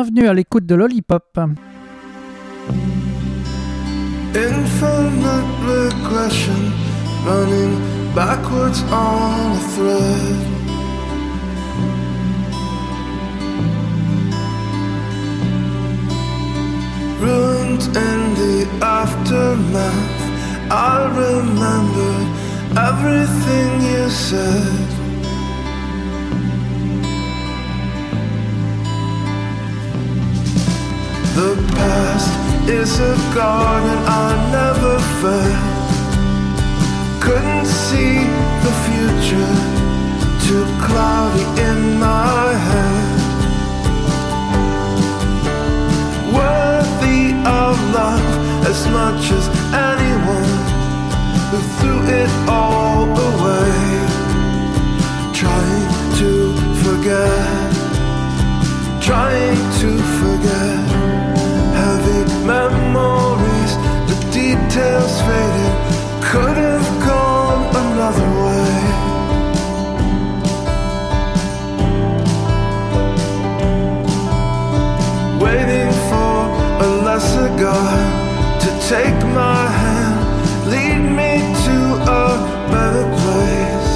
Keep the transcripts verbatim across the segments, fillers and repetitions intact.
bienvenue à l'écoute de Lollipop. Infinite regression, running backwards on a thread. Ruined in the aftermath, I remembered everything you said. The past is a garden I never fed. Couldn't see the future, too cloudy in my head. Worthy of love as much as anyone who threw it all away. Trying to forget, trying to forget. Heavy memories, the details faded. Could have gone another way. Waiting for a lesser God to take my hand, lead me to a better place.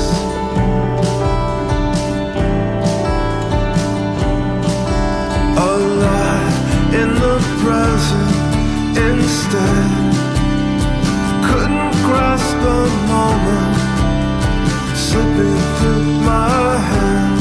Alive in the present instead. Couldn't grasp a moment, slipping through my hands.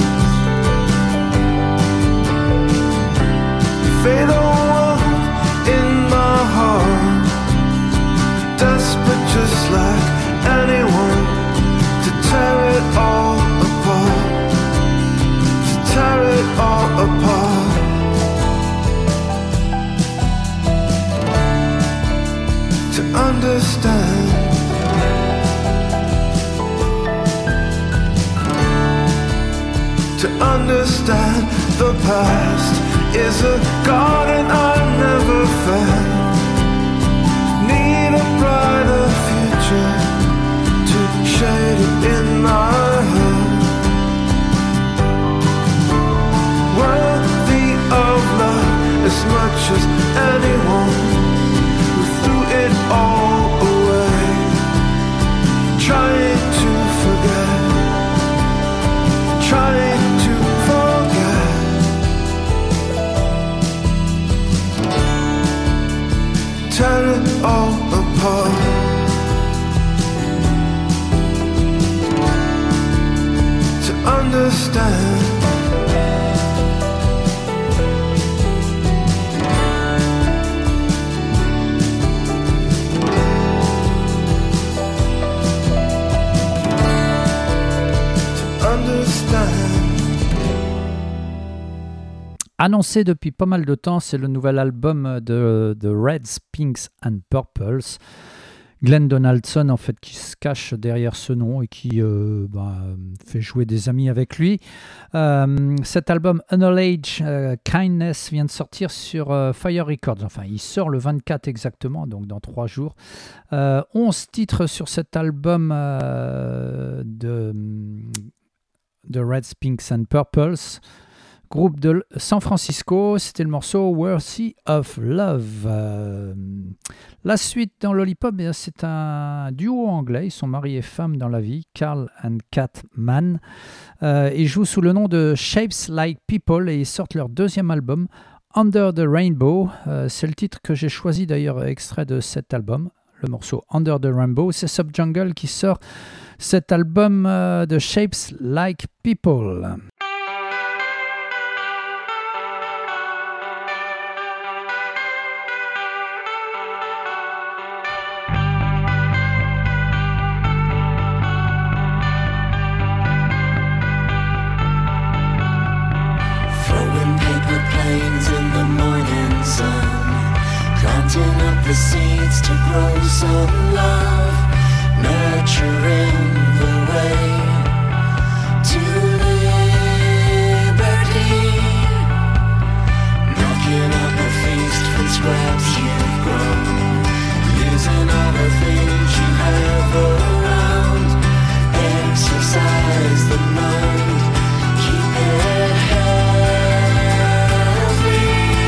Fade on in my heart, desperate just like anyone to tear it all apart, to tear it all apart. To understand, to understand the past is a garden I never found. Need a brighter future to shade it in my hand. Worthy of love as much as anyone who threw it all away. Trying to forget, trying to forget. Tear it all apart. To understand, to understand. Annoncé depuis pas mal de temps, c'est le nouvel album de, de Reds, Pinks and Purples. Glenn Donaldson, en fait, qui se cache derrière ce nom et qui euh, bah, fait jouer des amis avec lui. Euh, cet album Unacknowledged euh, Kindness vient de sortir sur euh, Fire Records. Enfin, il sort le vingt-quatre exactement, donc dans trois jours. Euh, onze titres sur cet album euh, de, de Reds, Pinks and Purples. Groupe de San Francisco, c'était le morceau Worthy of Love. Euh, la suite dans Lollipop, eh c'est un duo anglais, ils sont mari et femme dans la vie, Carl and Kat Mann. Euh, ils jouent sous le nom de Shapes Like People et ils sortent leur deuxième album, Under the Rainbow. Euh, c'est le titre que j'ai choisi d'ailleurs, extrait de cet album, le morceau Under the Rainbow. C'est Subjungle qui sort cet album euh, de Shapes Like People. In the morning sun, planting up the seeds to grow some love, nurturing the way to liberty, knocking up a feast from scraps you've grown, using all the things you have around, exercise the mind, keep it healthy.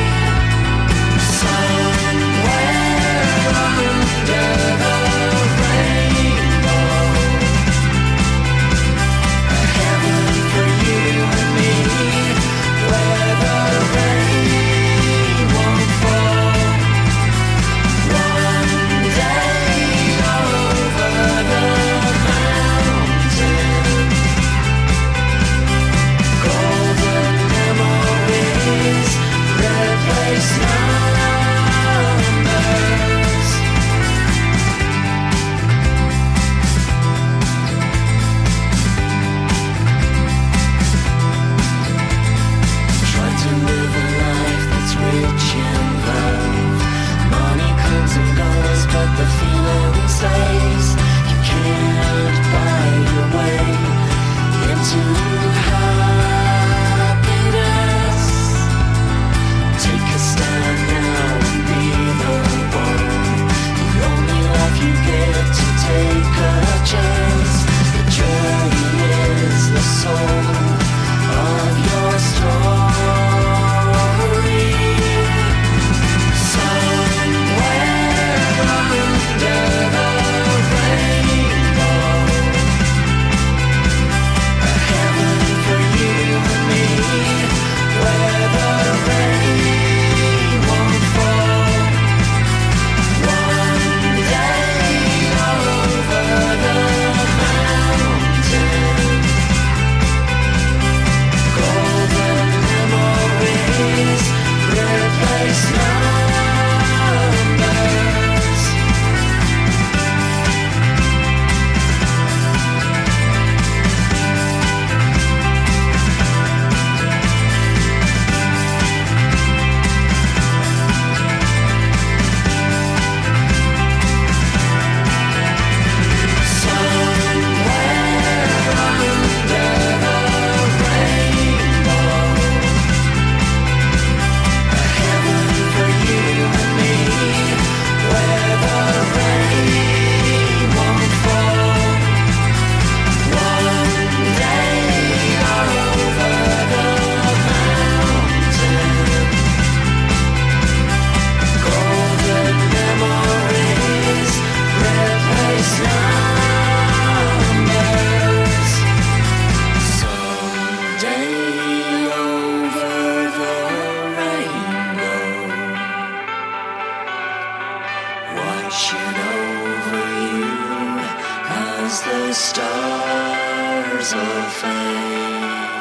as the stars all fade.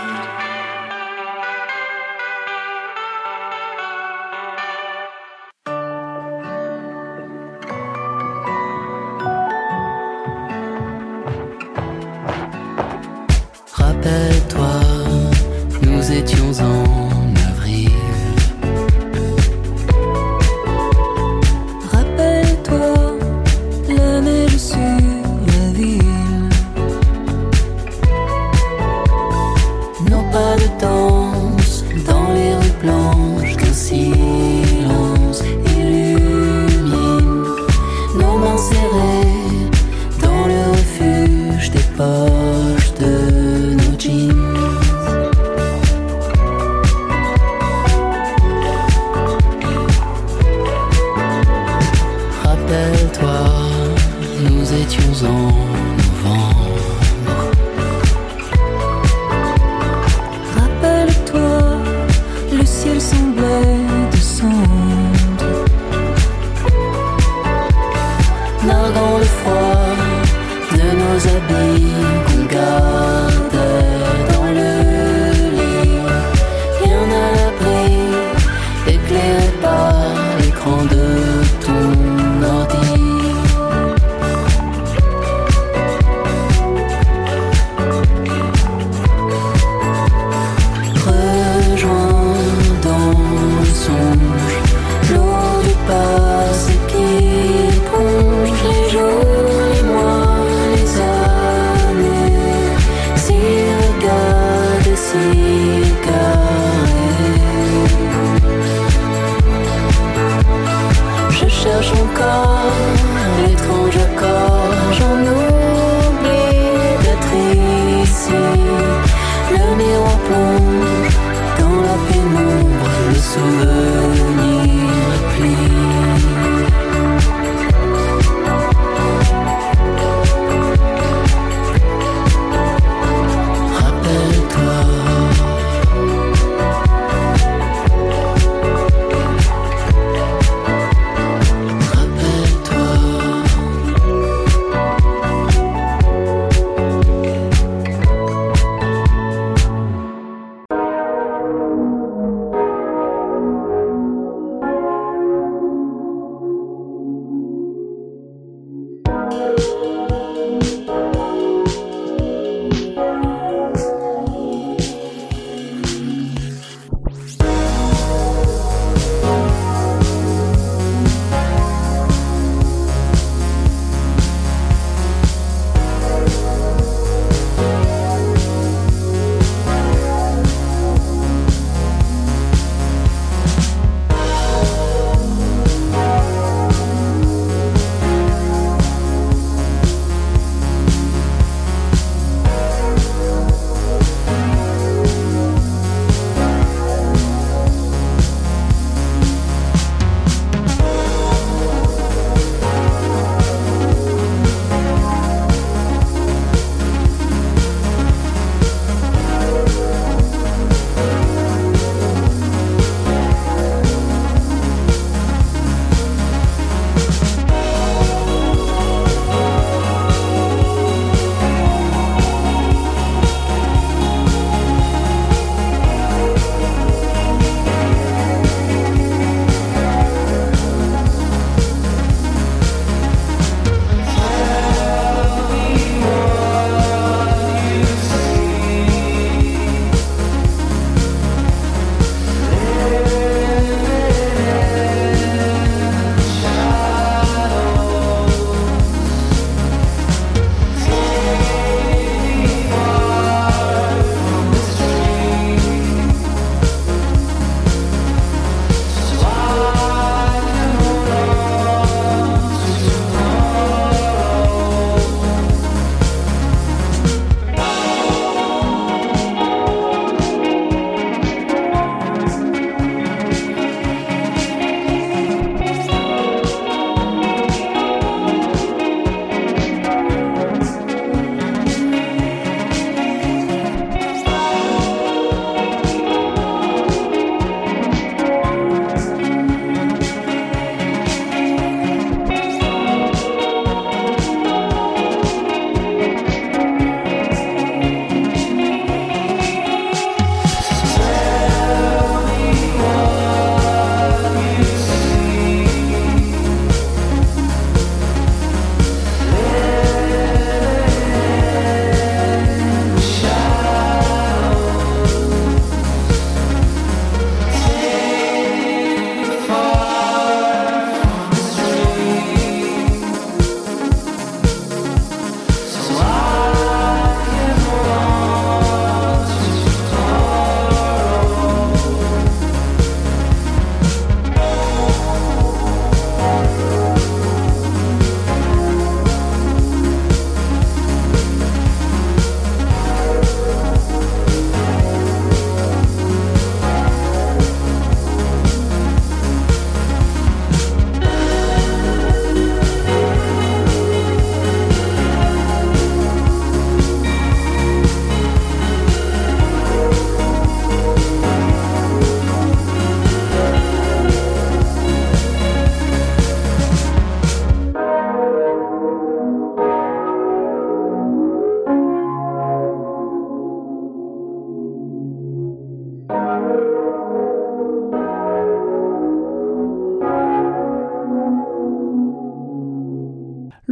Rappelle-toi, nous étions en avril. Rappelle-toi, la neige sur la ville. Nos pas de danse dans les rues blanches d'un silence illumine. Nos mains serrées dans le refuge des poches de nos jeans. Rappelle-toi, nous étions en novembre. Rappelle-toi, le ciel semblait descendre. Narguant le froid de nos habits qu'on gardait dans le lit. Rien à l'abri, éclairé par l'écran de ton ordi. Rejoint dans le songe l'eau du passé qui éponge les jours, les mois, les années. Si regarde, si carré. Je cherche encore l'étrange accord. J'en oublie d'être ici. Le miroir plonge dans la pénombre. Le souvenir plie. Rappelle-toi. Rappelle-toi.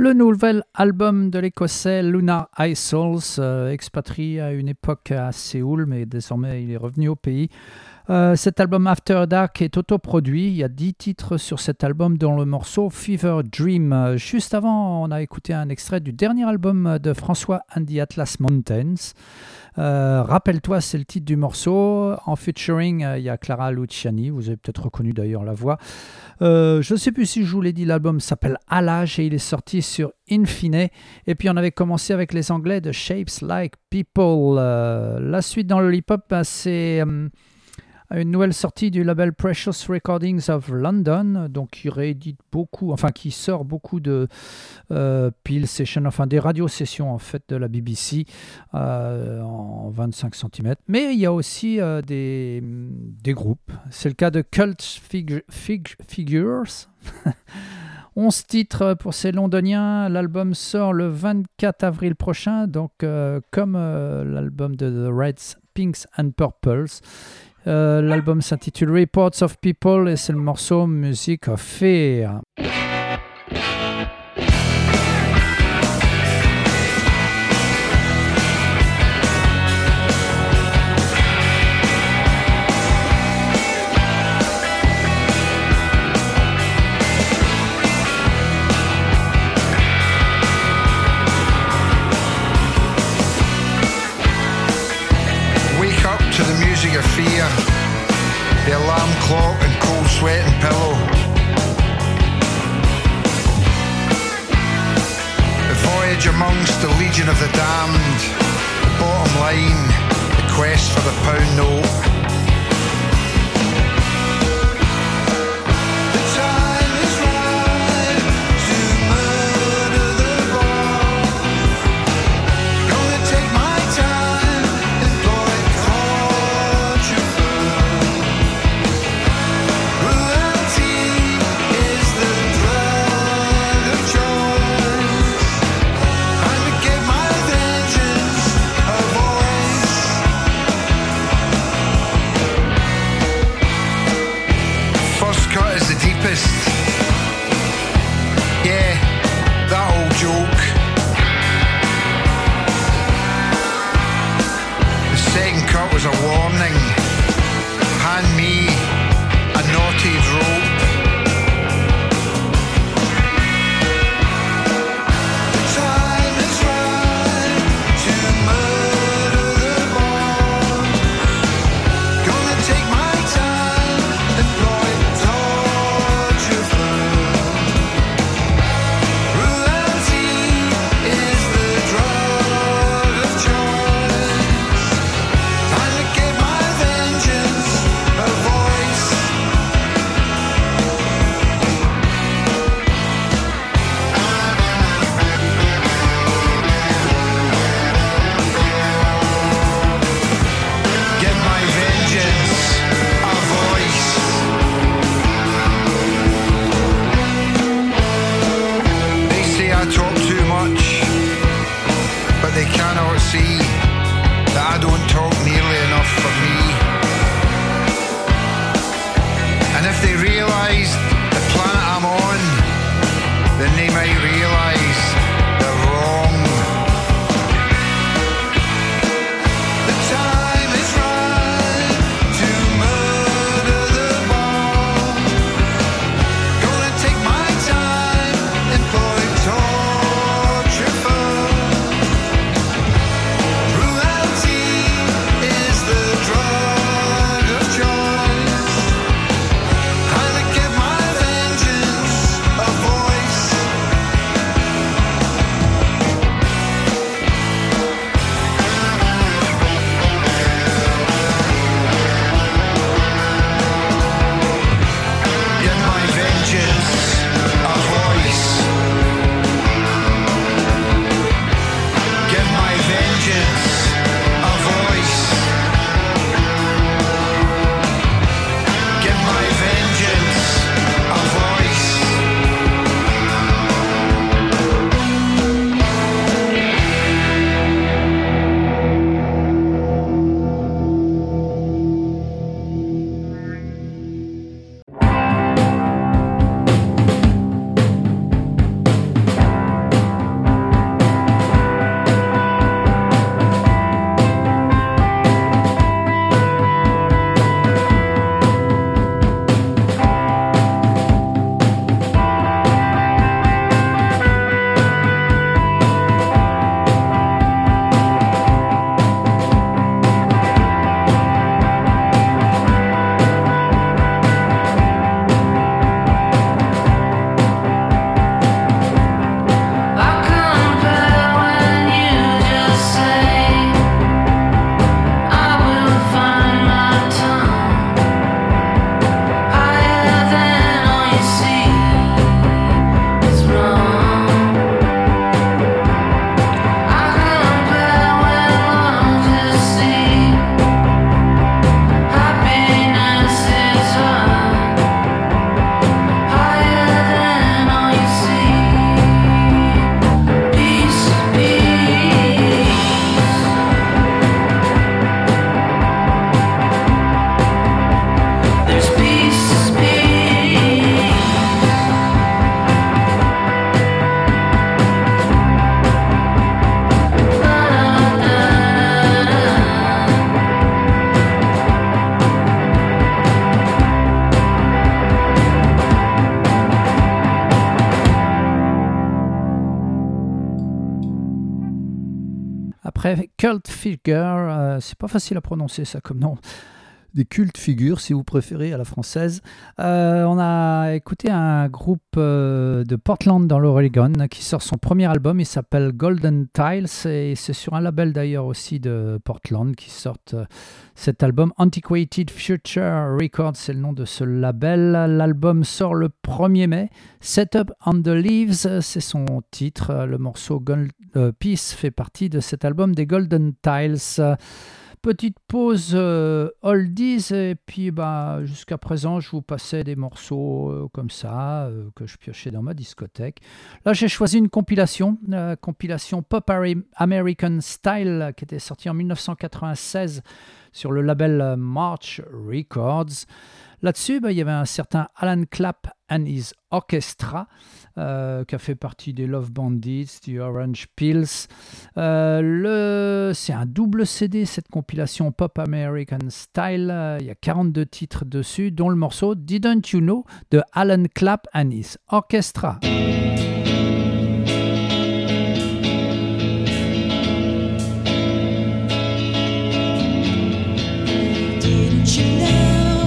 Le nouvel album de l'Écossais Lunar Eye Souls, euh, expatrié à une époque à Séoul, mais désormais il est revenu au pays. Euh, cet album After Dark est autoproduit. Il y a dix titres sur cet album, dont le morceau Fever Dream. Juste avant, on a écouté un extrait du dernier album de François and the Atlas Mountains. Euh, Rappelle-toi, c'est le titre du morceau. En featuring, euh, il y a Clara Luciani. Vous avez peut-être reconnu d'ailleurs la voix. Euh, je ne sais plus si je vous l'ai dit, l'album s'appelle À l'âge et il est sorti sur Infine. Et puis on avait commencé avec les Anglais de Shapes Like People. Euh, la suite dans le hip-hop, bah, c'est euh, une nouvelle sortie du label Precious Recordings of London, donc qui réédite beaucoup, enfin qui sort beaucoup de euh, pile sessions, enfin des radio-sessions en fait de la B B C euh, en vingt-cinq centimètres. Mais il y a aussi euh, des, des groupes. C'est le cas de Cult Fig- Fig- Figures. onze titres pour ces londoniens. L'album sort le vingt-quatre avril prochain, donc euh, comme euh, l'album de The Reds, Pinks and Purples. Euh, l'album s'intitule Reports of People et c'est le morceau Music of Fear. To the music of fear, the alarm clock and cold sweat and pillow. The voyage amongst the legion of the damned, the bottom line, the quest for the pound note. Yeah, that old joke. The second cut was a warning. Hand me a knotted rope. See that I don't talk nearly enough for me. And if they realise the planet I'm on, then they might realise they're wrong. The time is right to murder the bomb. Gonna take my time, employ torture. Après Cult Figure, euh, c'est pas facile à prononcer ça comme nom. Des cultes figures, si vous préférez, à la française. Euh, on a écouté un groupe euh, de Portland dans l'Oregon qui sort son premier album. Il s'appelle Golden Tiles et c'est sur un label d'ailleurs aussi de Portland qui sort euh, cet album. Antiquated Future Records, c'est le nom de ce label. L'album sort le premier mai. Set Up on the Leaves, c'est son titre. Le morceau Gold euh, Peace fait partie de cet album des Golden Tiles. Petite pause euh, oldies et puis bah, jusqu'à présent je vous passais des morceaux euh, comme ça euh, que je piochais dans ma discothèque. Là j'ai choisi une compilation, euh, compilation Pop American Style qui était sortie en dix-neuf cent quatre-vingt-seize sur le label March Records. Là-dessus, bah, il y avait un certain Alan Clapp and his Orchestra euh, qui a fait partie des Love Bandits, des Orange Pills. Euh, le... C'est un double C D, cette compilation Pop American Style. Euh, il y a quarante-deux titres dessus, dont le morceau Didn't You Know de Alan Clapp and his Orchestra. Didn't you know?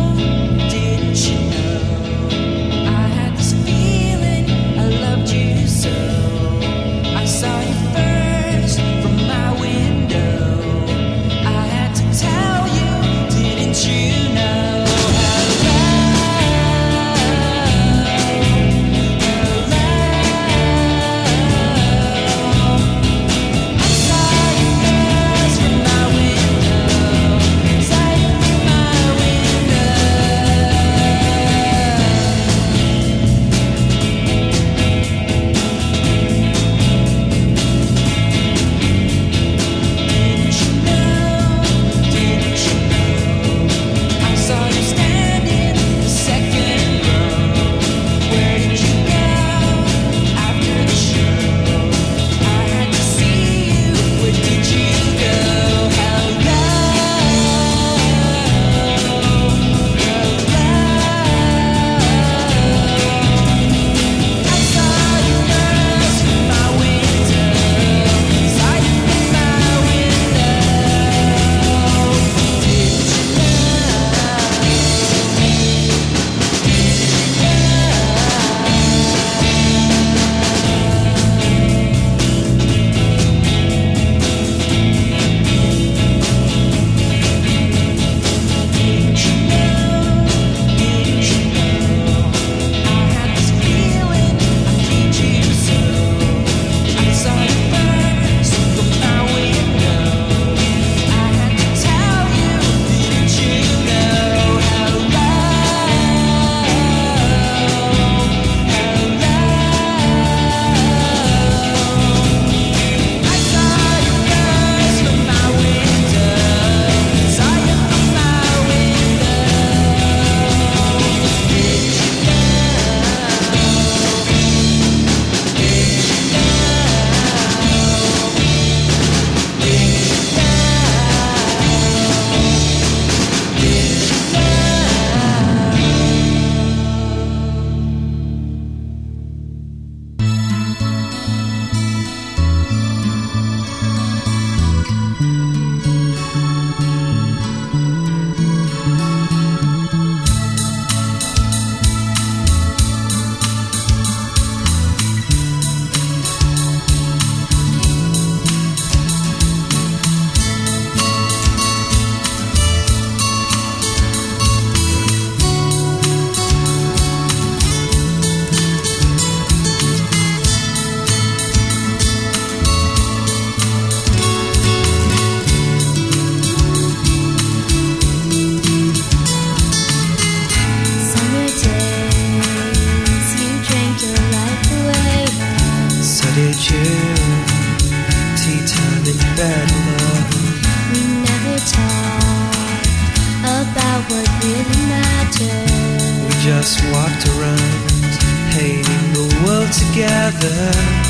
just walked around, painting the world together.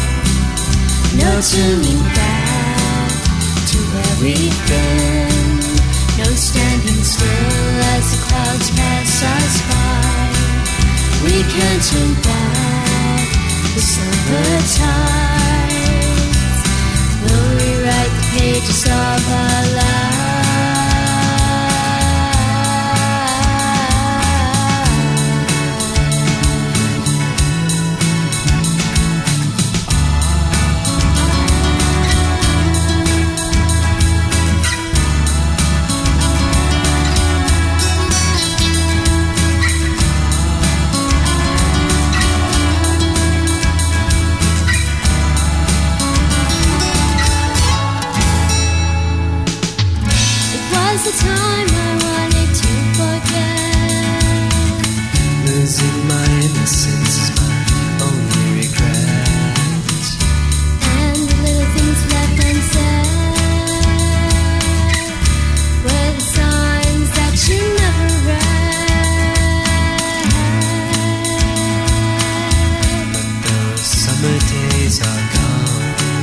No turning back to where we've been. No standing still as the clouds pass us by. We can't turn back the silver tides. We'll rewrite the page the time I wanted to forget. Losing my innocence is my only regret. And the little things left unsaid were the signs that you never read. But those summer days are gone.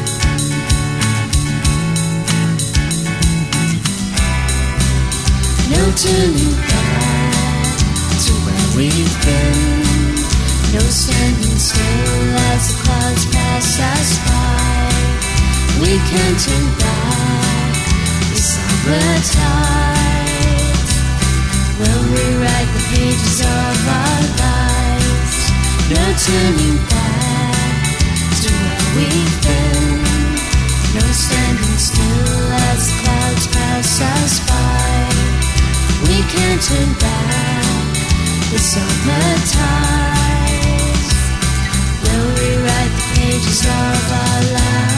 No turning back to where we've been. No standing still as the clouds pass us by. We can't turn back the summer tides. We'll rewrite the pages of our lives. No turning back to where we've been. No standing still as the clouds pass us by. We can't turn back the summer tides. We'll rewrite the pages of our lives.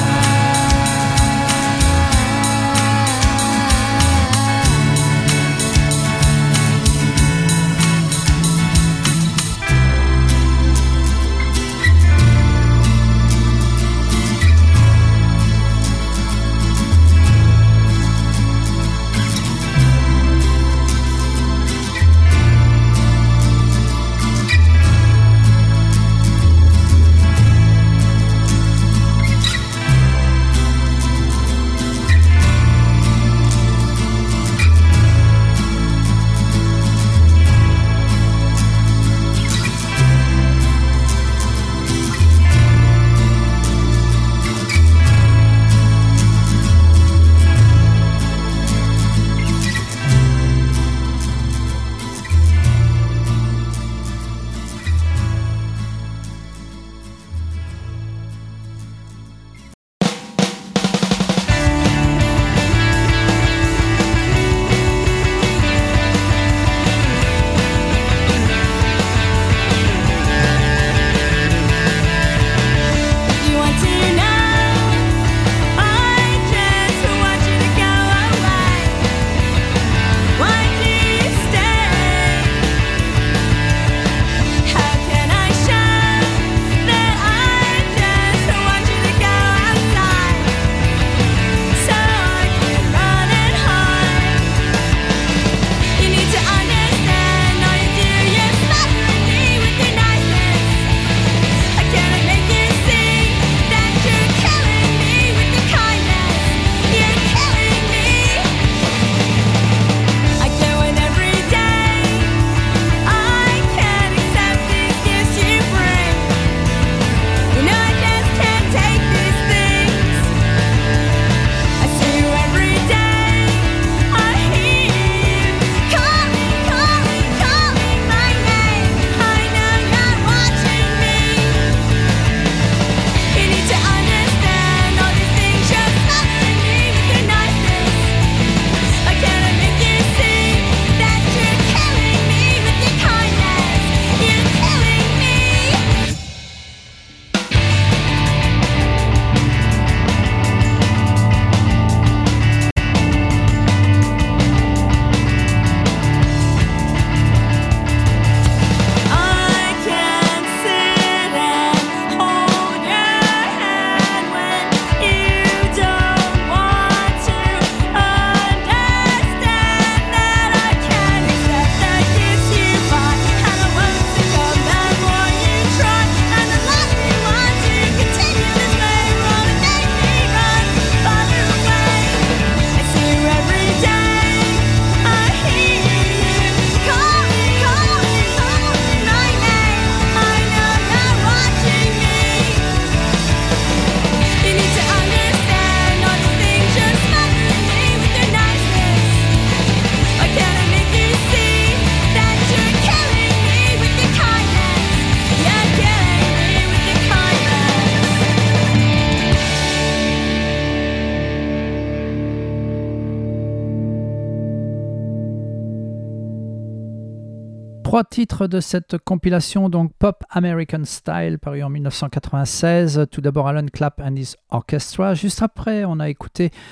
Trois titres de cette compilation, donc Pop American Style, paru en dix-neuf cent quatre-vingt-seize. Tout d'abord Alan Clapp and His Orchestra. Juste après, on a écouté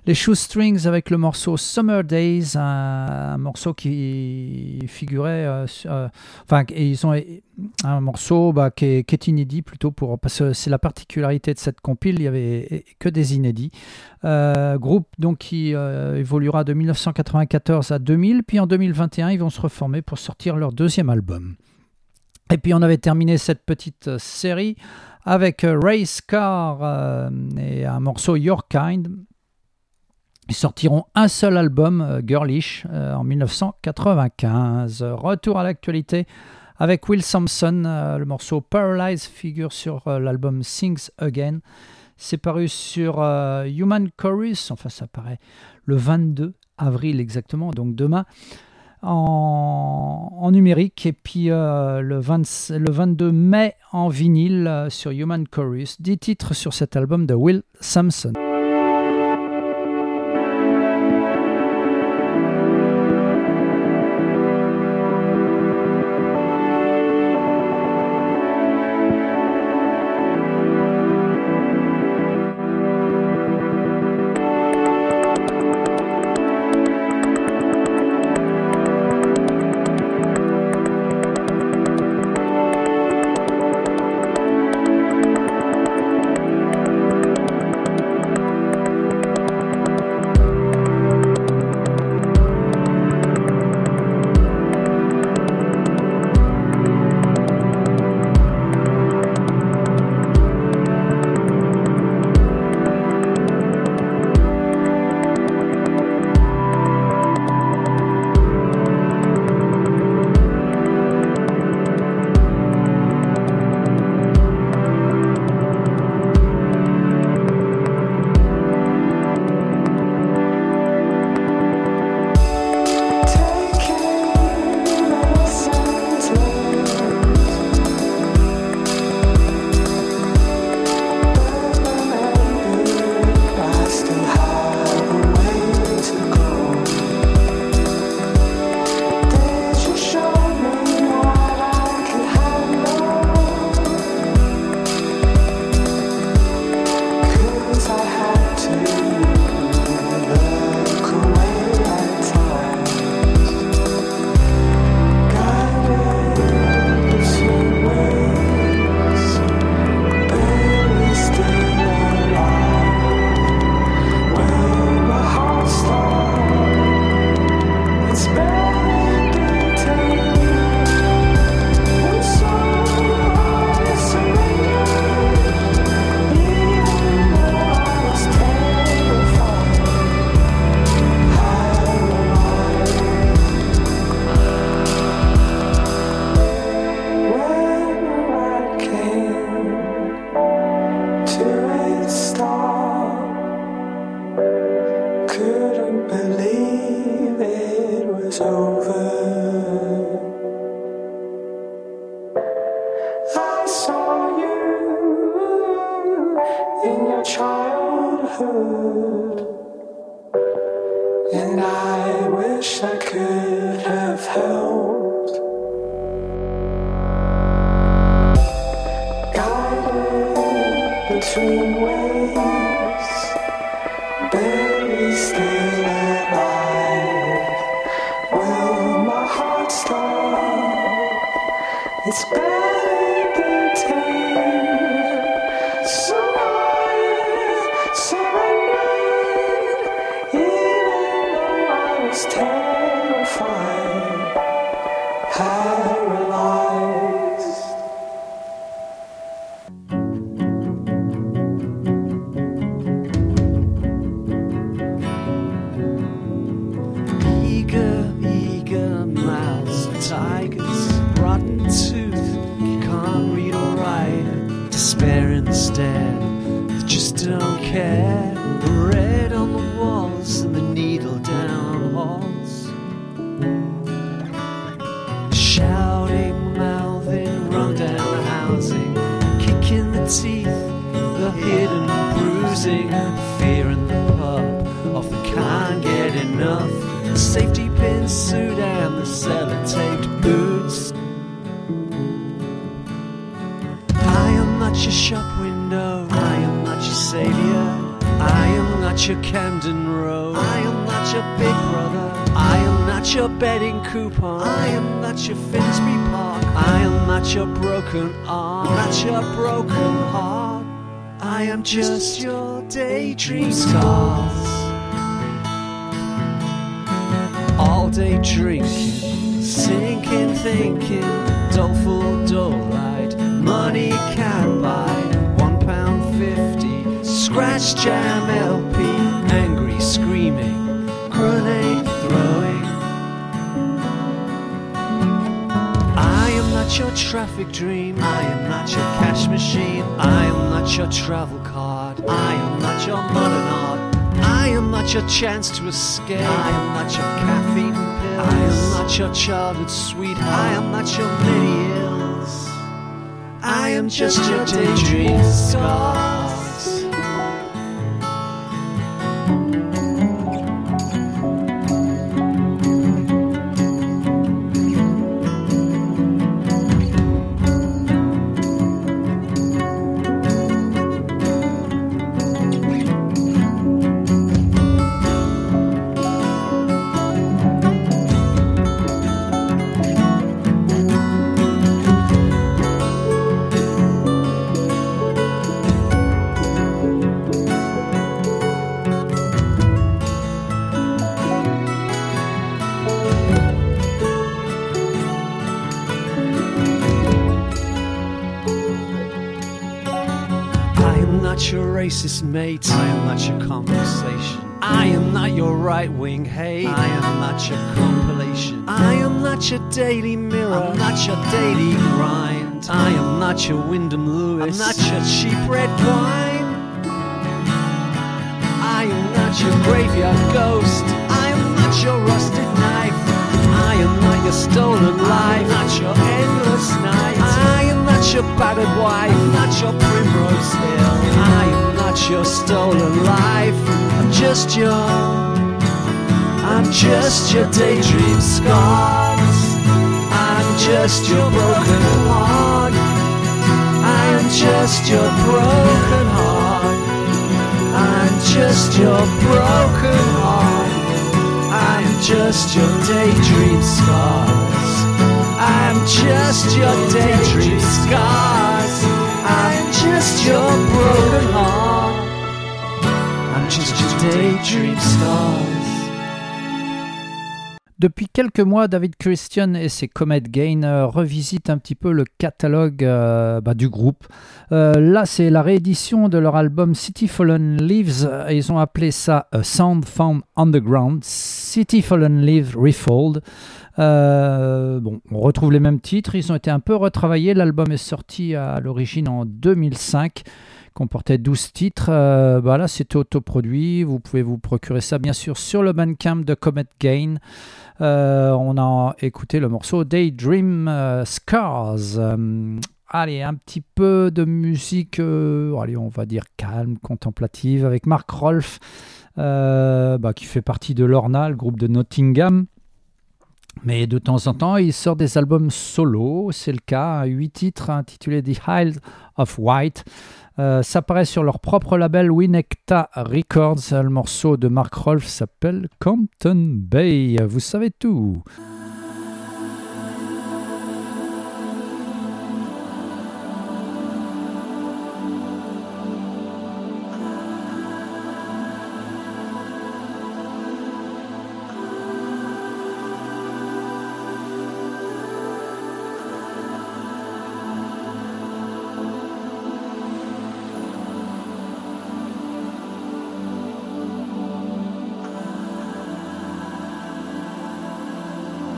Les Shoestrings avec le morceau Summer Days, un, un morceau qui figurait, euh, euh, enfin, et ils ont un morceau bah, qui, est, qui est inédit plutôt pour, parce que c'est la particularité de cette compile, il y avait que des inédits. Euh, groupe donc qui euh, évoluera de dix-neuf cent quatre-vingt-quatorze à deux mille, puis en deux mille vingt et un ils vont se reformer pour sortir leur deuxième album. Et puis on avait terminé cette petite série avec Race Car euh, et un morceau Your Kind. Ils sortiront un seul album, euh, Girlish, euh, en dix-neuf cent quatre-vingt-quinze. Retour à l'actualité avec Will Sampson. Euh, le morceau Paralyze figure sur euh, l'album Sings Again. C'est paru sur euh, Human Chorus, enfin ça paraît le vingt-deux avril exactement, donc demain, en, en numérique. Et puis euh, le, vingt, le vingt-deux mai en vinyle euh, sur Human Chorus. dix titres sur cet album de Will Sampson. Shop window, I am not your savior. I am not London Road. I am not your big brother. I am not your betting coupon. I am not your Finsbury Park. I am not your broken arm, not your broken heart. I am just your daydream stars. All day drinking, sinking, thinking, doleful daylight. Money can buy one pound fifty. Scratch jam L P, angry screaming, grenade throwing. I am not your traffic dream. I am not your cash machine. I am not your travel card. I am not your modern art. I am not your chance to escape. I am not your caffeine pills. I am not your childhood sweet. I am not your many ills. I am just your daydream scars. Racist mate, I am not your conversation. I am not your right-wing hate. I am not your compilation. I am not your Daily Mirror. I'm not your daily grind. I am not your Wyndham Lewis. I'm not your cheap red wine. I am not your graveyard ghost. I am not your rusted knife. I am not your stolen life. I'm not your endless night. I am not your battered wife. I'm not your Primrose Hill. I am not your stolen life. I'm just your, I'm just your daydream scars. I'm just your broken heart. I'm just your broken heart. I'm just your broken heart. I'm just your daydream scars. I'm just your daydream scars. I'm just your broken heart. I'm just your daydream scars. Depuis quelques mois, David Christian et ses Comet Gain euh, revisitent un petit peu le catalogue euh, bah, du groupe. Euh, là, c'est la réédition de leur album City Fallen Leaves. Ils ont appelé ça A Sound Found Underground, City Fallen Leaves Refold. Euh, bon, on retrouve les mêmes titres. Ils ont été un peu retravaillés. L'album est sorti à l'origine en deux mille cinq. Comportait douze titres. Euh, bah là, c'était autoproduit. Vous pouvez vous procurer ça, bien sûr, sur le Bandcamp de Comet Gain. Euh, on a écouté le morceau Daydream euh, Scars. Euh, allez, un petit peu de musique, euh, allez, on va dire calme, contemplative, avec Mark Rolfe, euh, bah, qui fait partie de Lorna, le groupe de Nottingham. Mais de temps en temps, il sort des albums solo. C'est le cas, huit titres intitulés The Isle of Wight. Euh, ça paraît sur leur propre label Winecta Records. Le morceau de Mark Rolfe s'appelle Compton Bay. Vous savez tout. I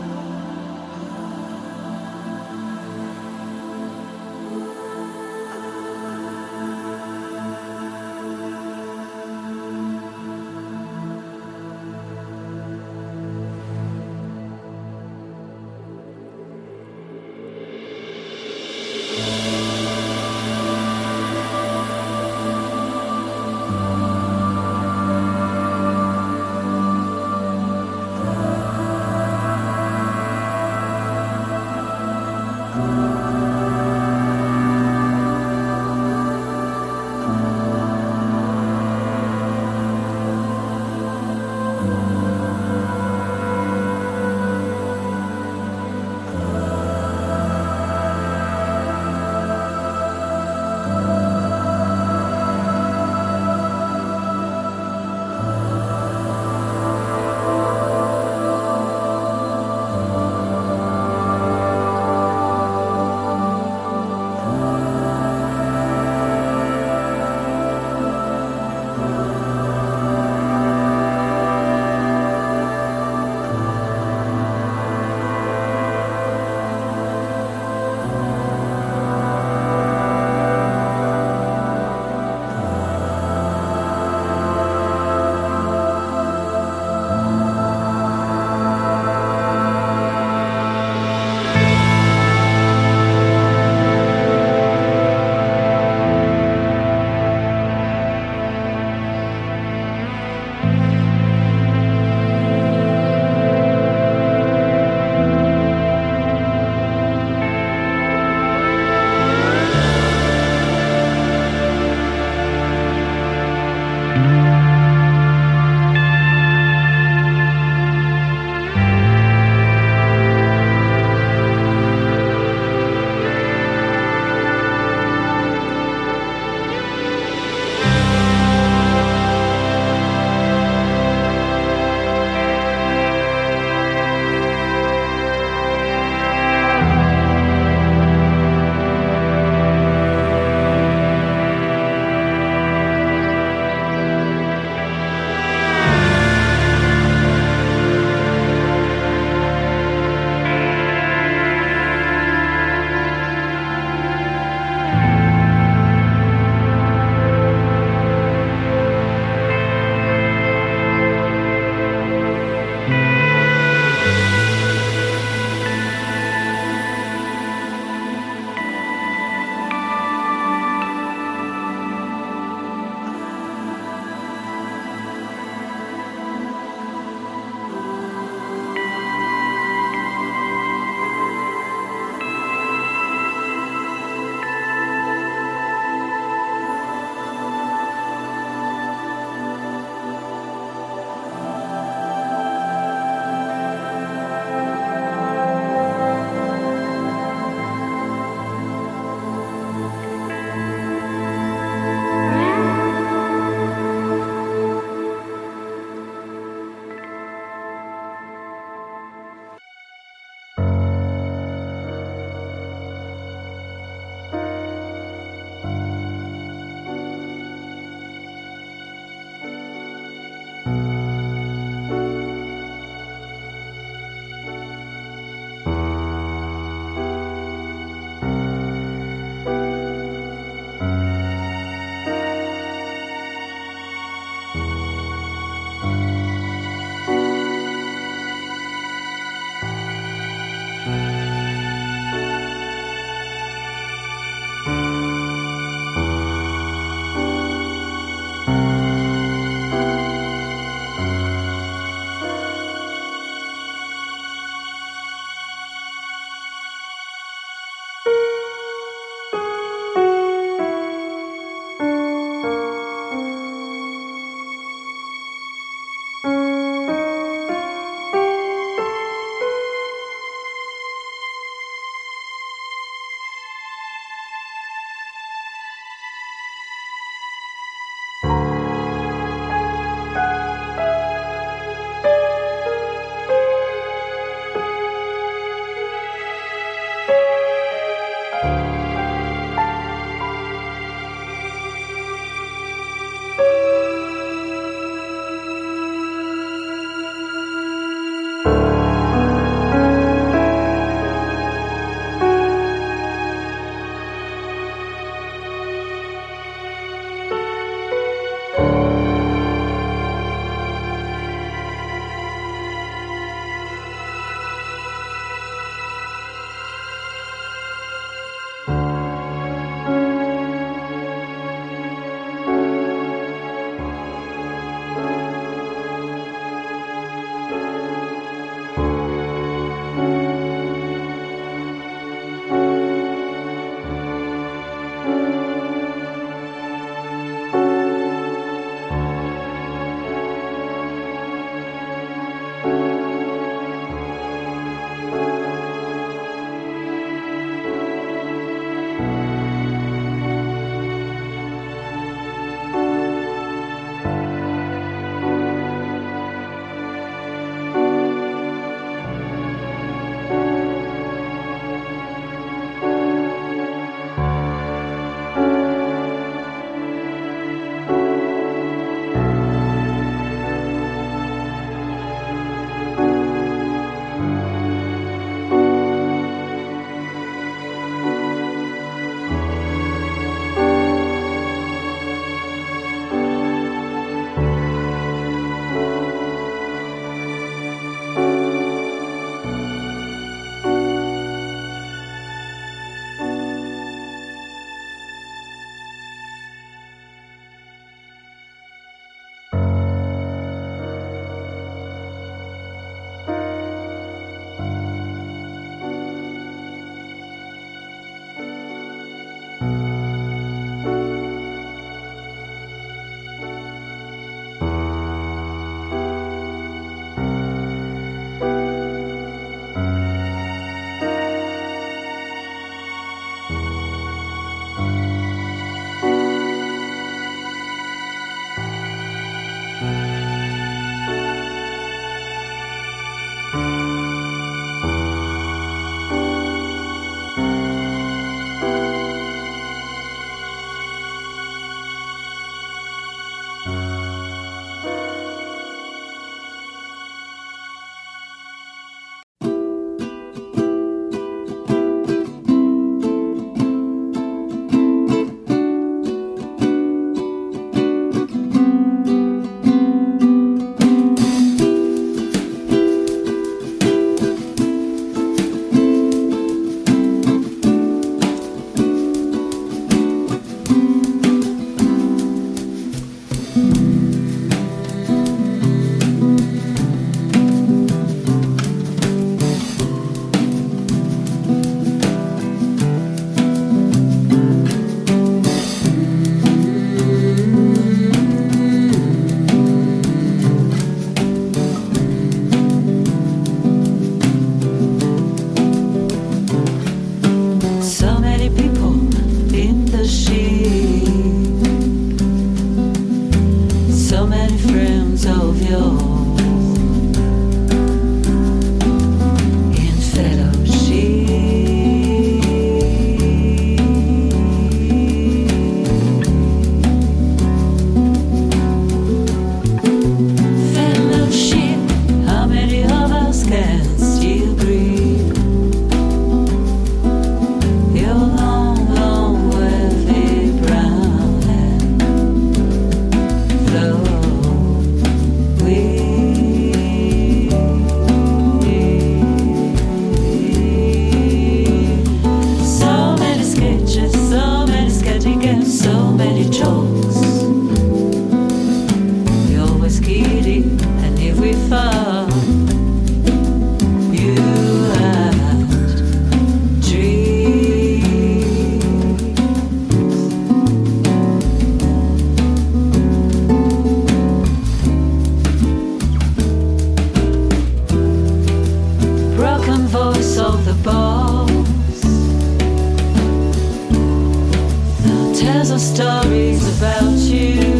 the stories about you.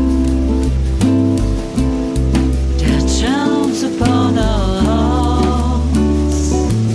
Dead charms upon our hearts.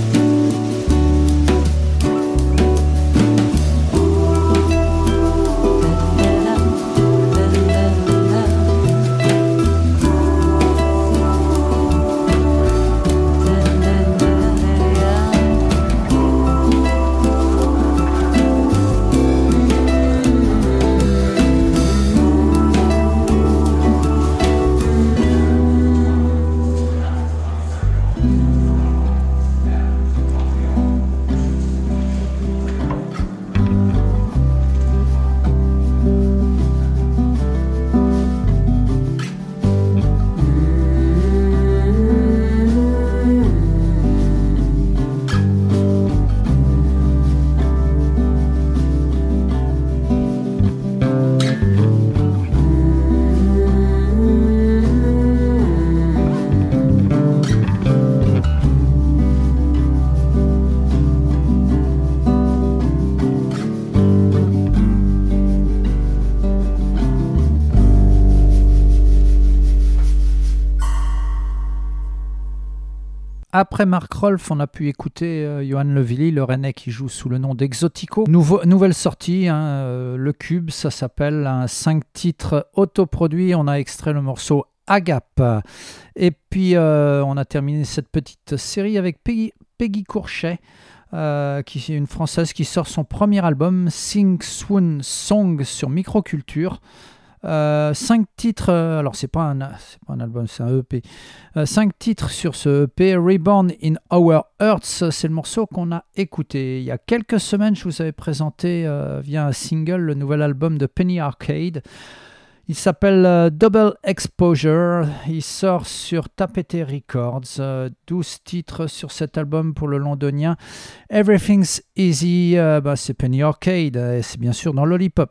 Après Mark Rolfe, on a pu écouter euh, Johan Levilly, le Rennais qui joue sous le nom d'Exotico. Nouveau, nouvelle sortie, hein, euh, Le Cube, ça s'appelle un cinq titres autoproduits. On a extrait le morceau Agape. Et puis, euh, on a terminé cette petite série avec Peggy, Peggy Courchet, euh, qui est une Française qui sort son premier album, Sing Swoon Song, sur Microculture. Euh, cinq titres, euh, alors c'est pas, un, c'est pas un album, c'est un E P. Euh, cinq titres sur ce E P. Reborn in Our Hearts, c'est le morceau qu'on a écouté. Il y a quelques semaines, je vous avais présenté euh, via un single le nouvel album de Penny Arcade. Il s'appelle euh, Double Exposure. Il sort sur Tapete Records. Euh, douze titres sur cet album pour le londonien. Everything's Easy, euh, bah, c'est Penny Arcade et c'est bien sûr dans Lollipop.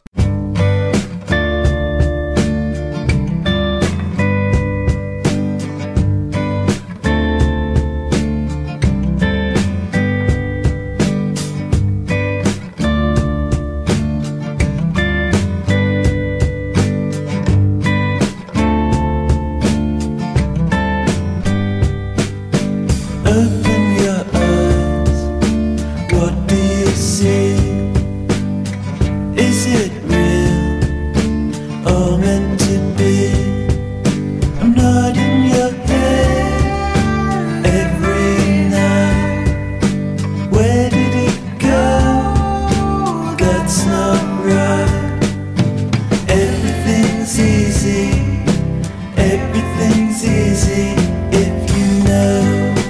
Open your eyes, what do you see? Is it real or meant to be? I'm not in your head every night. Where did it go? That's not right. Everything's easy, everything's easy if you know.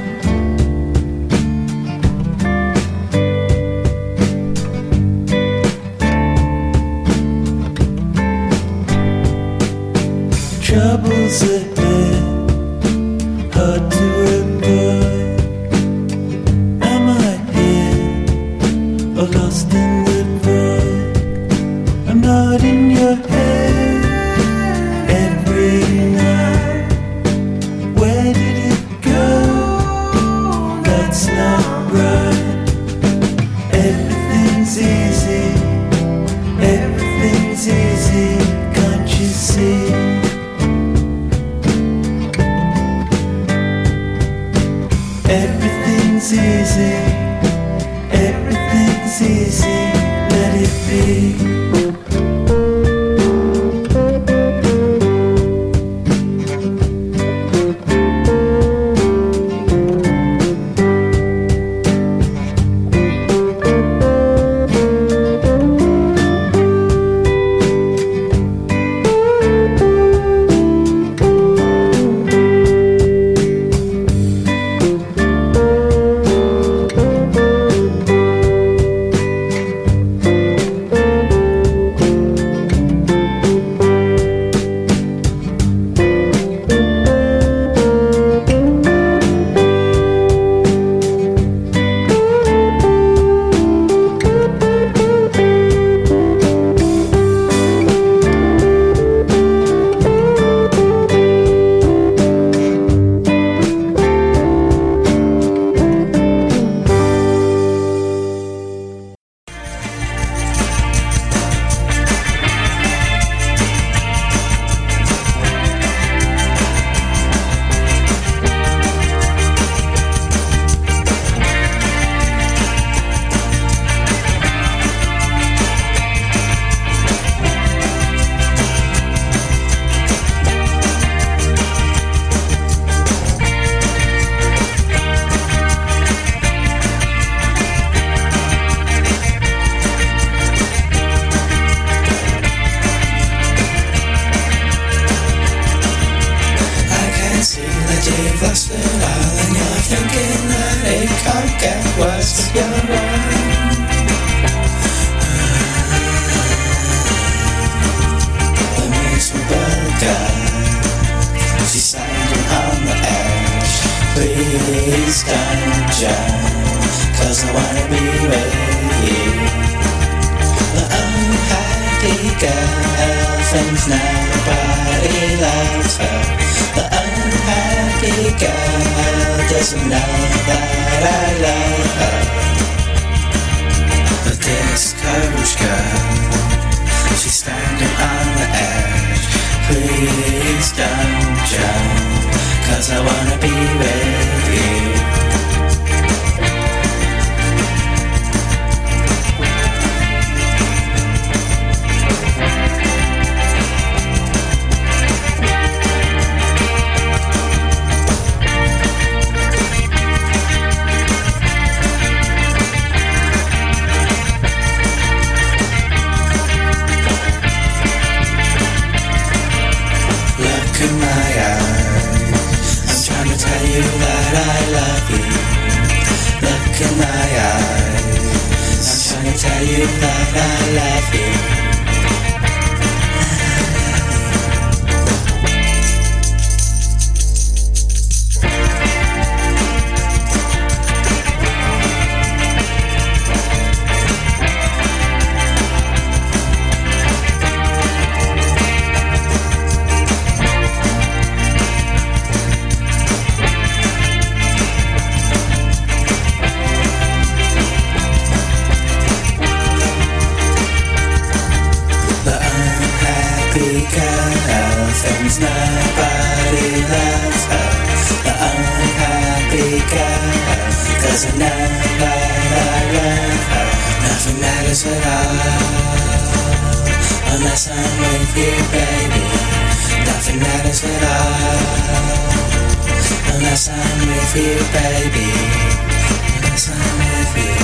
Troubles ahead, hard to avoid. Am I here or lost in the void? I'm not in your head every night. Where did it go? That's not right. Everything's easy, everything's easy, can't you see? Everything's easy, everything's easy, let it be. you've lost it all and you're thinking that it can't get worse, but you're wrong. The miserable girl, she's standing on the edge. Please don't jump, 'cause I wanna be with you. The unhappy girl thinks nobody loves her. The unhappy girl doesn't know that I love her. The discouraged girl, she's standing on the edge. Please don't jump, 'cause I wanna be with you. Look in my eyes, I'm trying to tell you that I love you. Look in my eyes, I'm trying to tell you that I love you. Girl thinks nobody loves her. The unhappy girl doesn't know that I love her. Nothing matters at all unless I'm with you, baby. Nothing matters at all unless I'm with you, baby. Unless I'm with you.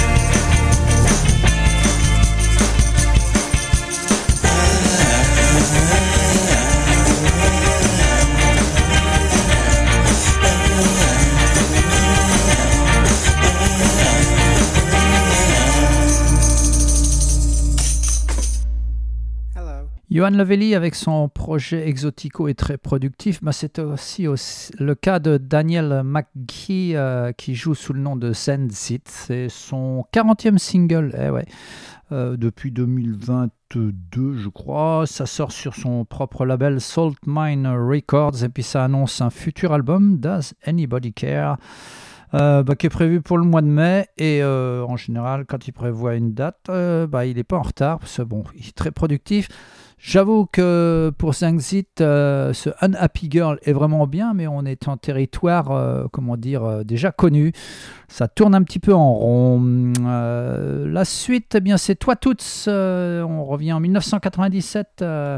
Johan Levelli, avec son projet Exotico, est très productif. Bah, c'est aussi, aussi le cas de Daniel McGee, euh, qui joue sous le nom de Sendsit. C'est son quarantième single, eh ouais, euh, depuis deux mille vingt-deux, je crois. Ça sort sur son propre label Salt Mine Records, et puis ça annonce un futur album, Does Anybody Care, Euh, bah, qui est prévu pour le mois de mai, et euh, en général quand il prévoit une date, euh, bah, il n'est pas en retard parce que bon, il est très productif. J'avoue que pour Sendsit, euh, ce Unhappy Girl est vraiment bien, mais on est en territoire, euh, comment dire, euh, déjà connu. Ça tourne un petit peu en rond. Euh, la suite, eh bien, c'est Toi Toutes. Euh, on revient en dix-neuf cent quatre-vingt-dix-sept. Euh,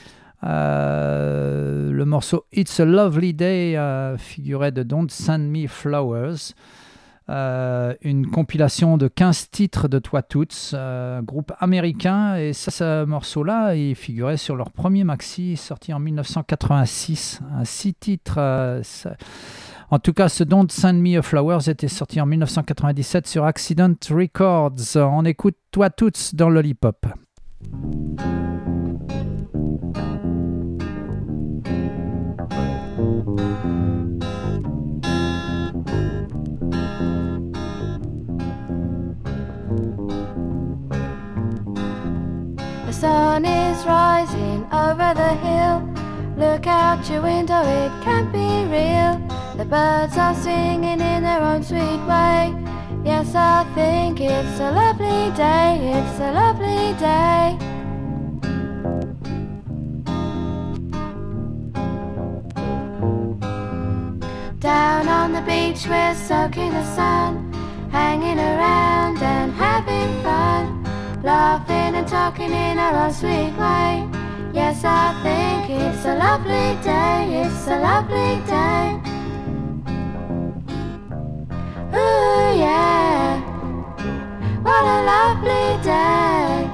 Euh, le morceau It's a Lovely Day euh, figurait de Don't Send Me Flowers, euh, une compilation de quinze titres de Toi Toutes, euh, groupe américain, et ça, ce morceau-là, il figurait sur leur premier maxi sorti en dix-neuf cent quatre-vingt-six, un six titres. Euh, ça... En tout cas, ce Don't Send Me Flowers était sorti en dix-neuf cent quatre-vingt-dix-sept sur Accident Records. On écoute Toi Toutes dans Lollipop. The sun is rising over the hill. Look out your window, it can't be real. The birds are singing in their own sweet way. Yes, I think it's a lovely day, it's a lovely day. Down on the beach we're soaking the sun, hanging around and having fun, laughing and talking in our own sweet way. Yes, I think it's a lovely day, it's a lovely day. Ooh, yeah, what a lovely day.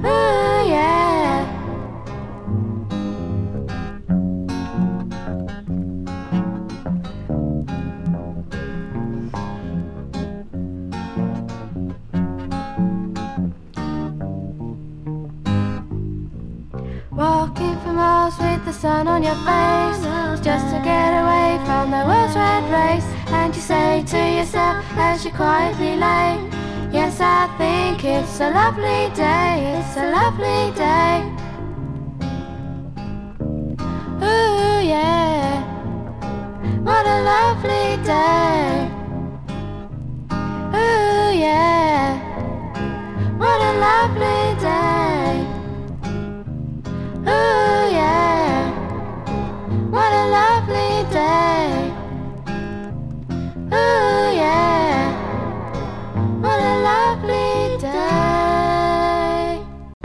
Ooh, yeah. sun on your face, just to get away from the world's red race. And you say to yourself as you quietly lay, yes, I think it's a lovely day, it's a lovely day. Ooh, yeah, what a lovely day. Ooh, yeah, what a lovely day. Ooh, yeah, what a lovely day. Ooh, yeah, what a lovely day.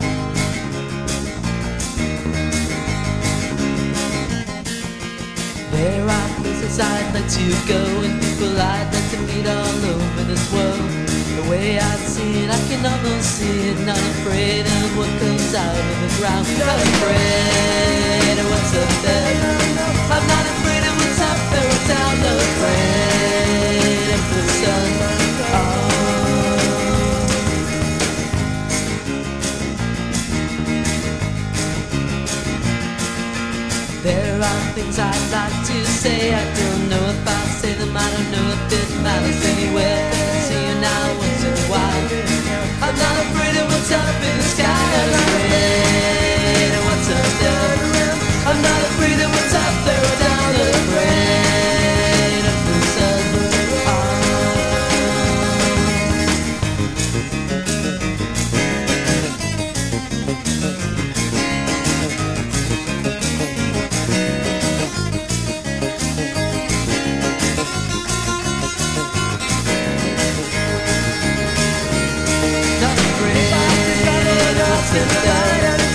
There are places I'd like to go and people I'd like to meet all over this world. The way I see it, I can almost see it. Not afraid of what comes out of the ground. Not afraid of what's up there. I'm not afraid of what's up there or down. Not afraid of the sun. Oh. There are things I'd like to say. I don't know if I'll say them. I don't know if it matters anywhere. See you now once in a while. I'm not afraid of what's up in the sky. I'm not afraid of what's up there. I'm not afraid of what's up there or down. I'm afraid of the sun. Oh. Not afraid of what's up there.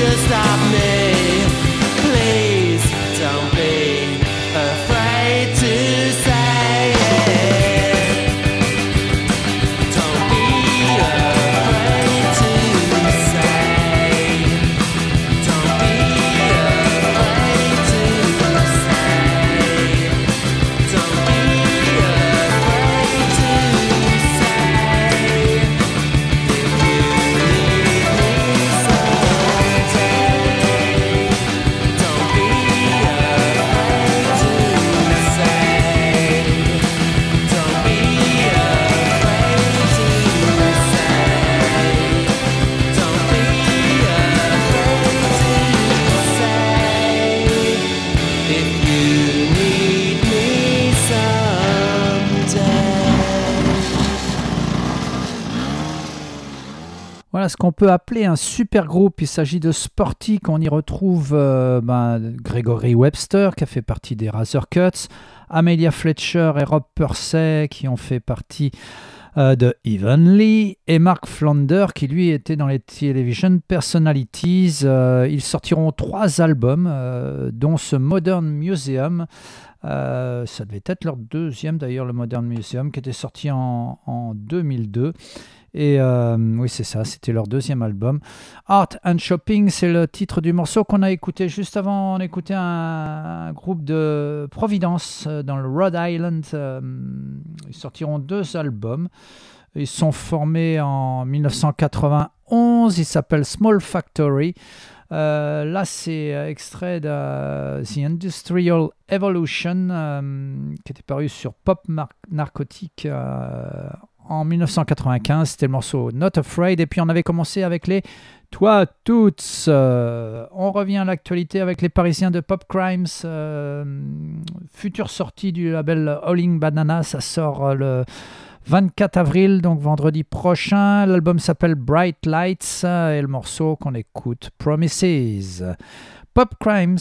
should stop me. Please don't be afraid to say it. Don't be afraid to say. Don't be afraid to say. Don't be afraid to say. If you need me someday, don't be afraid to say. Don't be afraid to say. Don't be afraid to say. If you need me someday. Voilà ce qu'on peut appeler un super groupe. Il s'agit de Sportic. On y retrouve euh, ben, Gregory Webster qui a fait partie des Razorcuts, Amelia Fletcher et Rob Pursey qui ont fait partie euh, de Evenly, et Mark Flander qui lui était dans les Television Personalities. Euh, ils sortiront trois albums, euh, dont ce Modern Museum. Euh, ça devait être leur deuxième d'ailleurs, le Modern Museum, qui était sorti en, en deux mille deux. Et euh, oui, c'est ça, c'était leur deuxième album. Art and Shopping, c'est le titre du morceau qu'on a écouté juste avant. On écoutait un, un groupe de Providence euh, dans le Rhode Island. Euh, ils sortiront deux albums. Ils sont formés en dix-neuf cent quatre-vingt-onze. Ils s'appellent Small Factory. Euh, là, c'est extrait de The Industrial Evolution, euh, qui était paru sur Pop Mar- Narcotic euh, en dix-neuf cent quatre-vingt-quinze. C'était le morceau Not Afraid. Et puis on avait commencé avec les Toi Toutes. Euh, on revient à l'actualité avec les Parisiens de Pop Crimes. Euh, future sortie du label Howling Banana. Ça sort euh, le vingt-quatre avril, donc vendredi prochain. L'album s'appelle Bright Lights euh, et le morceau qu'on écoute, Promises. Pop Crimes.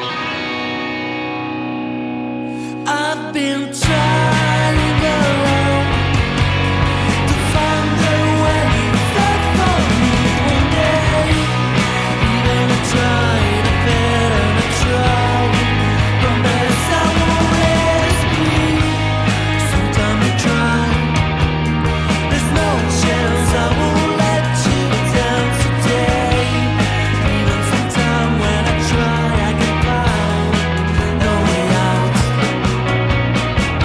I've been trying around to find a way that for me one day. Even I try to fit and I try, but there's always be. Sometimes I try, there's no chance I will let you down today. Even sometime when I try, I can find no way out.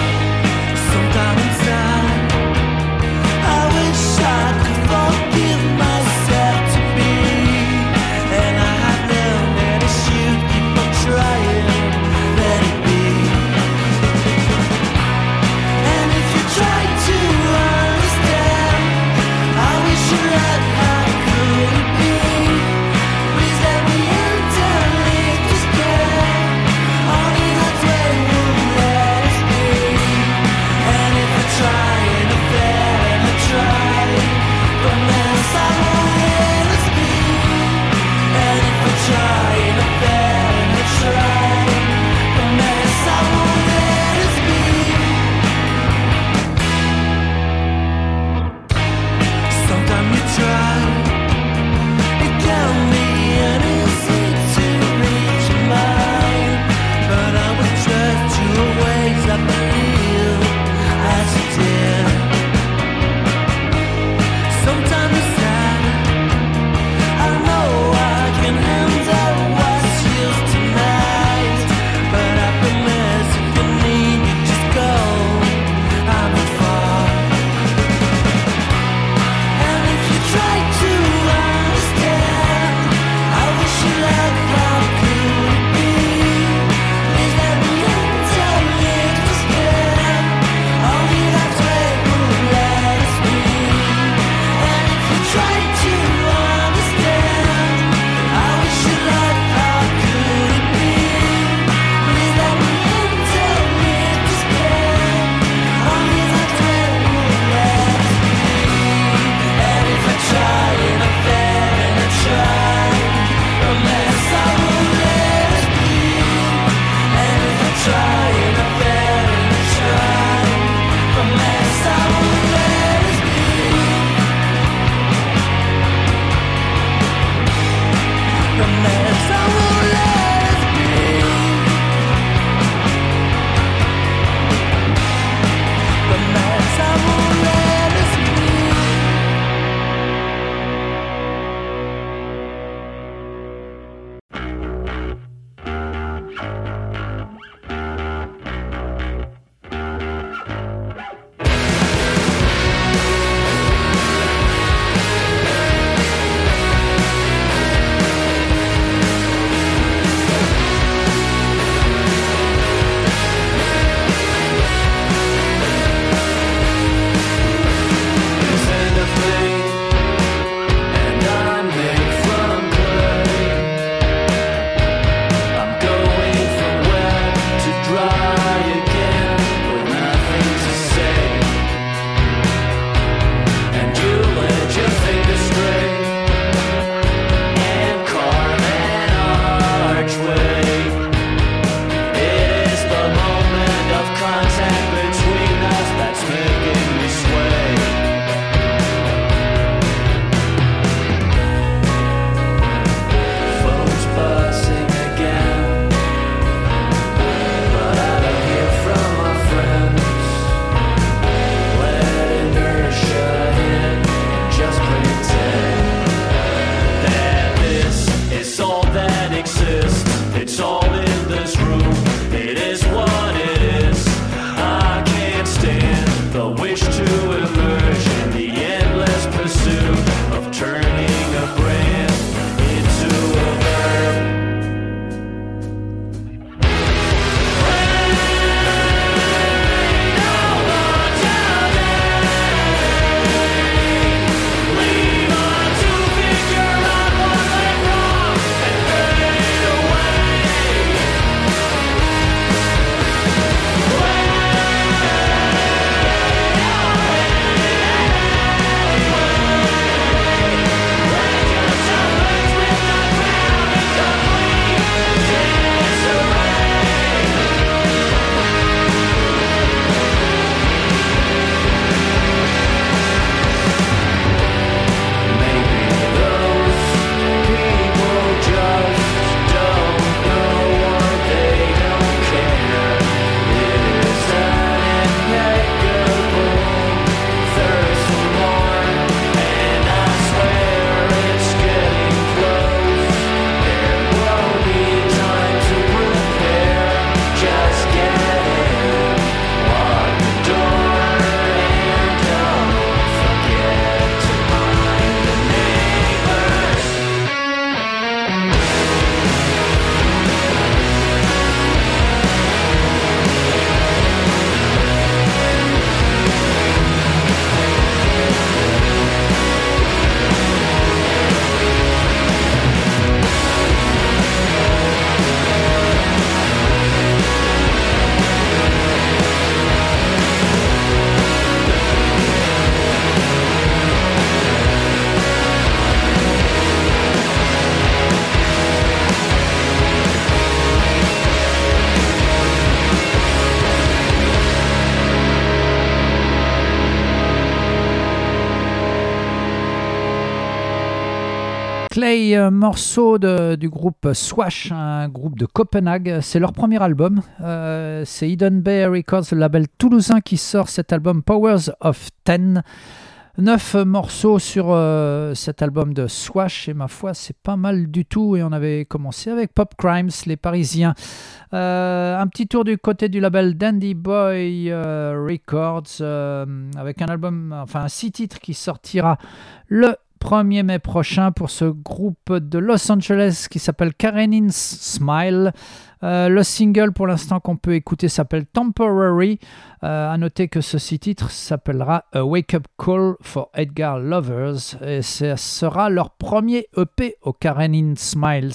Clay, euh, morceau de, du groupe Swash, un groupe de Copenhague. C'est leur premier album. Euh, c'est Hidden Bay Records, le label toulousain, qui sort cet album Powers of Ten. Neuf morceaux sur euh, cet album de Swash, et ma foi, c'est pas mal du tout. Et on avait commencé avec Pop Crimes, les Parisiens. Euh, un petit tour du côté du label Dandy Boy euh, Records, euh, avec un album, enfin un six titres qui sortira le premier mai prochain pour ce groupe de Los Angeles qui s'appelle Karenin's Smile. Euh, le single pour l'instant qu'on peut écouter s'appelle Temporary. Euh, à noter que ce six titres s'appellera A Wake Up Call for Edgar Lovers et ce sera leur premier E P au Karenin's Smiles.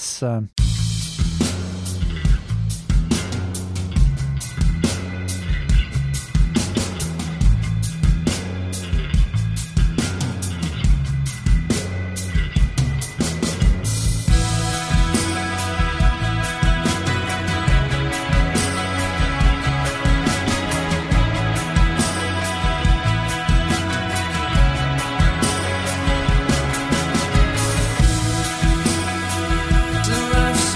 Life's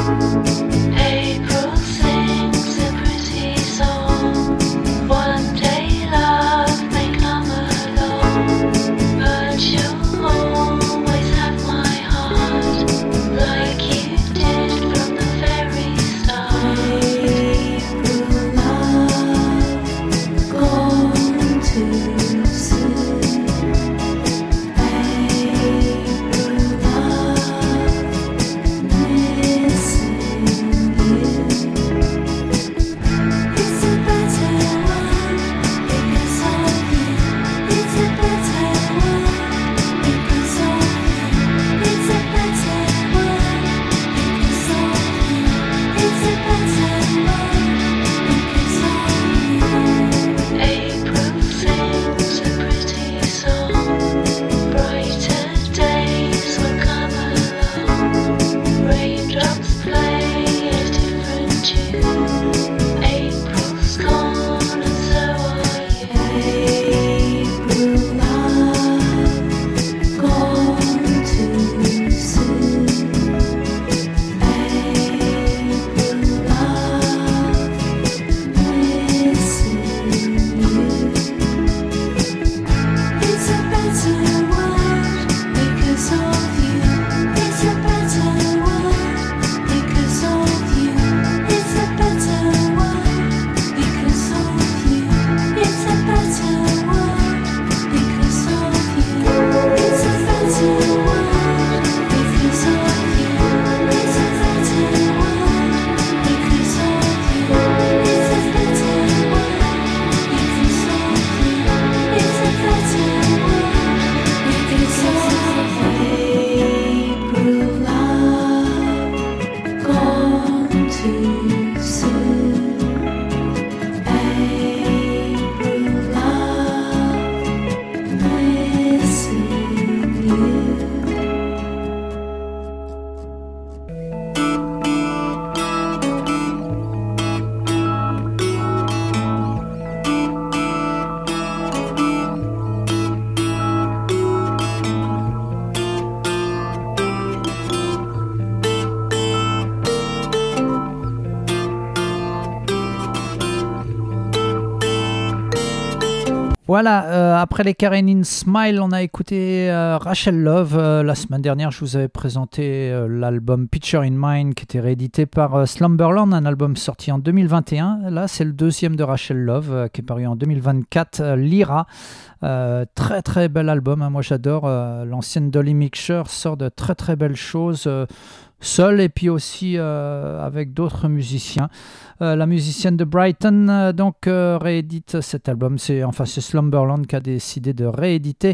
Voilà, euh, après les Karenin Smile, on a écouté euh, Rachel Love. Euh, la semaine dernière, je vous avais présenté euh, l'album Picture in Mind qui était réédité par euh, Slumberland, un album sorti en deux mille vingt et un. Là, c'est le deuxième de Rachel Love euh, qui est paru en deux mille vingt-quatre, euh, Lyra. Euh, très très bel album, hein. Moi j'adore. Euh, l'ancienne Dolly Mixture sort de très très belles choses. Euh, seul et puis aussi euh, avec d'autres musiciens. Euh, la musicienne de Brighton euh, donc euh, réédite cet album. C'est, enfin, c'est Slumberland qui a décidé de rééditer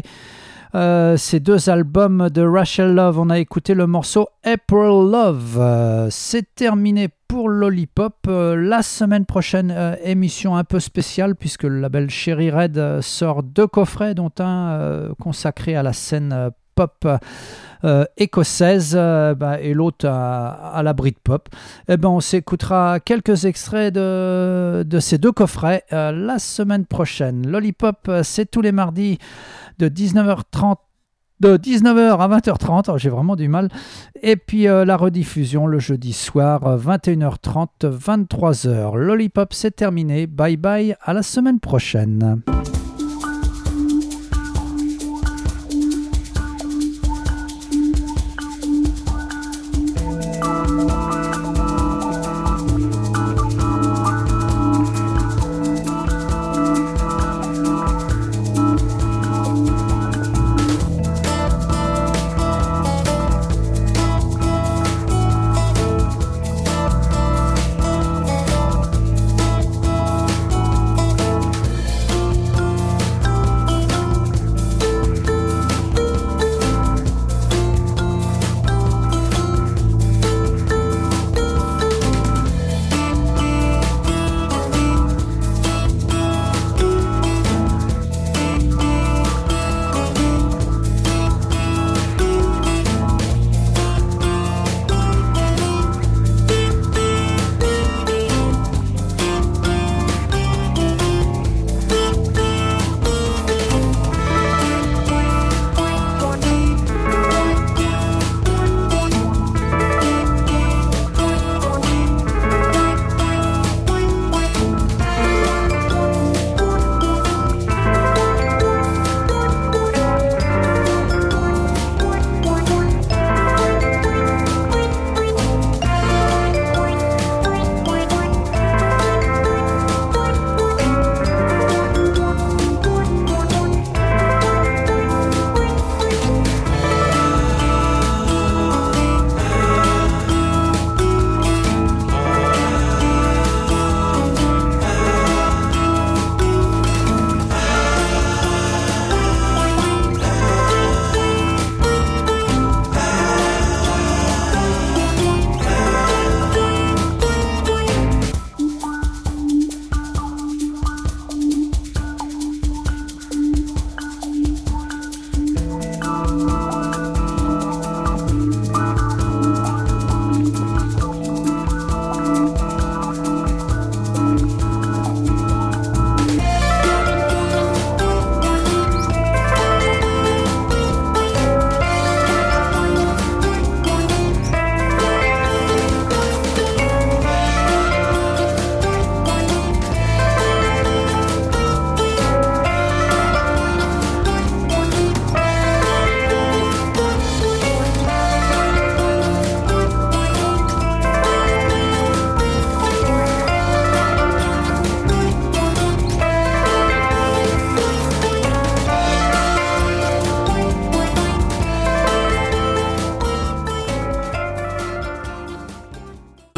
euh, ces deux albums de Rachel Love. On a écouté le morceau April Love. Euh, c'est terminé pour Lollipop. Euh, la semaine prochaine, euh, émission un peu spéciale puisque le label Cherry Red euh, sort deux coffrets, dont un euh, consacré à la scène euh, pop euh, écossaise euh, bah, et l'autre à, à la Britpop. Eh ben, on s'écoutera quelques extraits de, de ces deux coffrets euh, la semaine prochaine. Lollipop, c'est tous les mardis de dix-neuf heures trente de dix-neuf heures à vingt heures trente, alors j'ai vraiment du mal, et puis euh, la rediffusion le jeudi soir, vingt et une heures trente, vingt-trois heures. Lollipop, c'est terminé, bye bye, à la semaine prochaine.